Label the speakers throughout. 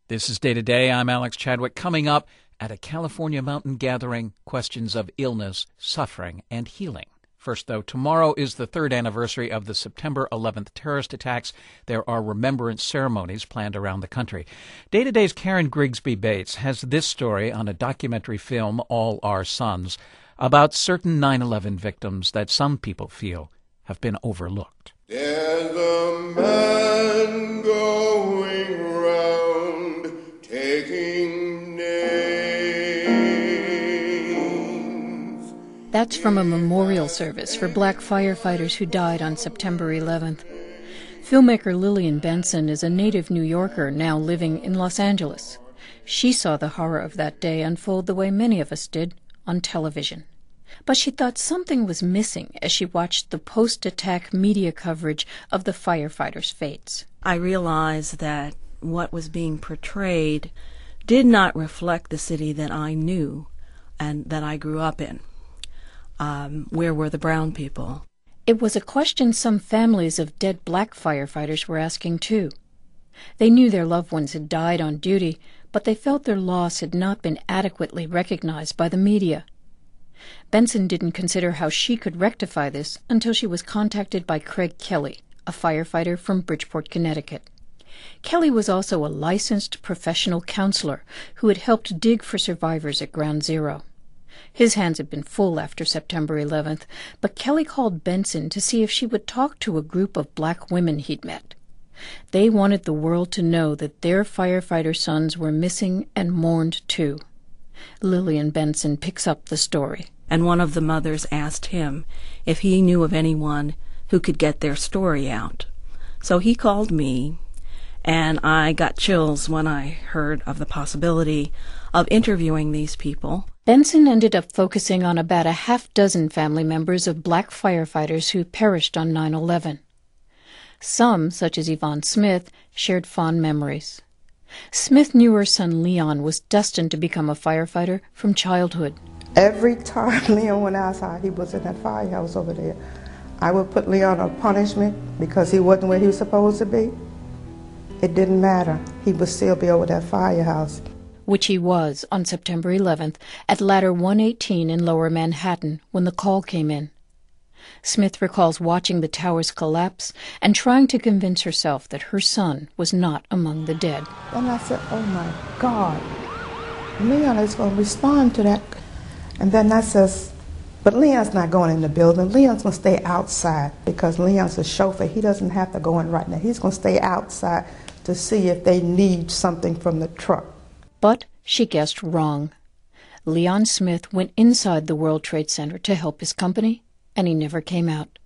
Speaker 1: This is Day to Day. I'm Alex Chadwick. Coming up at a California mountain gathering, questions of illness, suffering, and healing. First, though, tomorrow is the third anniversary of the September 11th terrorist attacks. There are remembrance ceremonies planned around the country. Day to Day's Karen Grigsby Bates has this story on a documentary film, All Our Sons, about certain 9/11 victims that some people feel have been overlooked.
Speaker 2: There's a man going round taking names.
Speaker 3: That's from a memorial service for black firefighters who died on September 11th. Filmmaker Lillian Benson is a native New Yorker now living in Los Angeles. She saw the horror of that day unfold the way many of us did, on television. But she thought something was missing as she watched the post-attack media coverage of the firefighters' fates.
Speaker 4: I realized that what was being portrayed did not reflect the city that I knew and that I grew up in. Where were the brown people?
Speaker 3: It was a question some families of dead black firefighters were asking too. They knew their loved ones had died on duty, but they felt their loss had not been adequately recognized by the media. Benson didn't consider how she could rectify this until she was contacted by Craig Kelly, a firefighter from Bridgeport, Connecticut. Kelly was also a licensed professional counselor who had helped dig for survivors at Ground Zero. His hands had been full after September 11th, but Kelly called Benson to see if she would talk to a group of black women he'd met. They wanted the world to know that their firefighter sons were missing and mourned too. Lillian Benson picks up the story.
Speaker 4: And one of the mothers asked him if he knew of anyone who could get their story out. So he called me, and I got chills when I heard of the possibility of interviewing these people.
Speaker 3: Benson ended up focusing on about a half-dozen family members of black firefighters who perished on 9/11. Some, such as Yvonne Smith, shared fond memories. Smith knew her son Leon was destined to become a firefighter from childhood.
Speaker 5: Every time Leon went outside, he was in that firehouse over there. I would put Leon on punishment because he wasn't where he was supposed to be. It didn't matter. He would still be over that firehouse.
Speaker 3: Which he was on September 11th at Ladder 118 in Lower Manhattan when the call came in. Smith recalls watching the towers collapse and trying to convince herself that her son was not among the dead.
Speaker 5: And I said, oh my God, Leon is going to respond to that. And then I says, but Leon's not going in the building. Leon's going to stay outside because Leon's a chauffeur. He doesn't have to go in right now. He's going to stay outside to see if they need something from the truck.
Speaker 3: But she guessed wrong. Leon Smith went inside the World Trade Center to help his company, and he never came out.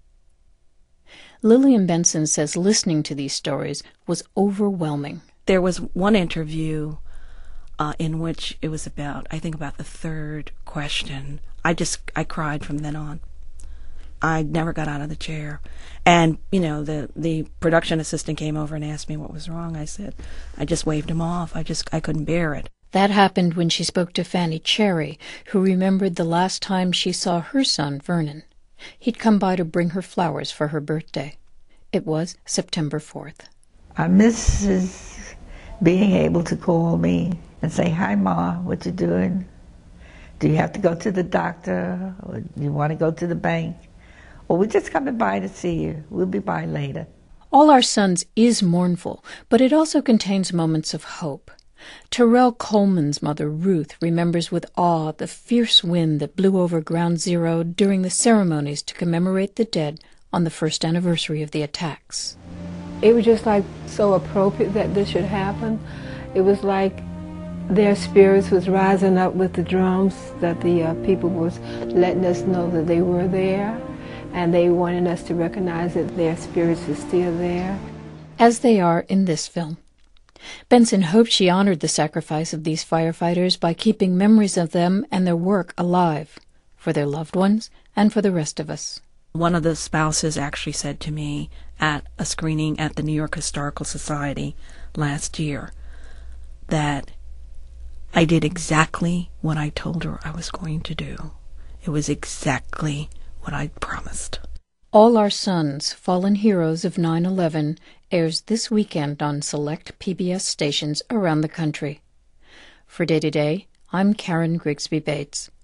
Speaker 3: Lillian Benson says listening to these stories was overwhelming.
Speaker 4: There was one interview in which it was about the third question. I cried from then on. I never got out of the chair. And, the production assistant came over and asked me what was wrong. I just waved him off. I couldn't bear it.
Speaker 3: That happened when she spoke to Fanny Cherry, who remembered the last time she saw her son, Vernon. He'd come by to bring her flowers for her birthday. It was September 4th.
Speaker 6: I miss being able to call me and say, hi, Ma, what you doing? Do you have to go to the doctor? Or do you want to go to the bank? Or we're just coming by to see you. We'll be by later.
Speaker 3: All Our Sons is mournful, but it also contains moments of hope. Terrell Coleman's mother, Ruth, remembers with awe the fierce wind that blew over Ground Zero during the ceremonies to commemorate the dead on the first anniversary of the attacks.
Speaker 7: It was just so appropriate that this should happen. It was like their spirits was rising up with the drums, that the people was letting us know that they were there, and they wanted us to recognize that their spirits were still there.
Speaker 3: As they are in this film. Benson hoped she honored the sacrifice of these firefighters by keeping memories of them and their work alive, for their loved ones and for the rest of us.
Speaker 4: One of the spouses actually said to me at a screening at the New York Historical Society last year that I did exactly what I told her I was going to do. It was exactly what I promised.
Speaker 3: All Our Sons, Fallen Heroes of 9/11 airs this weekend on select PBS stations around the country. For Day to Day, I'm Karen Grigsby Bates.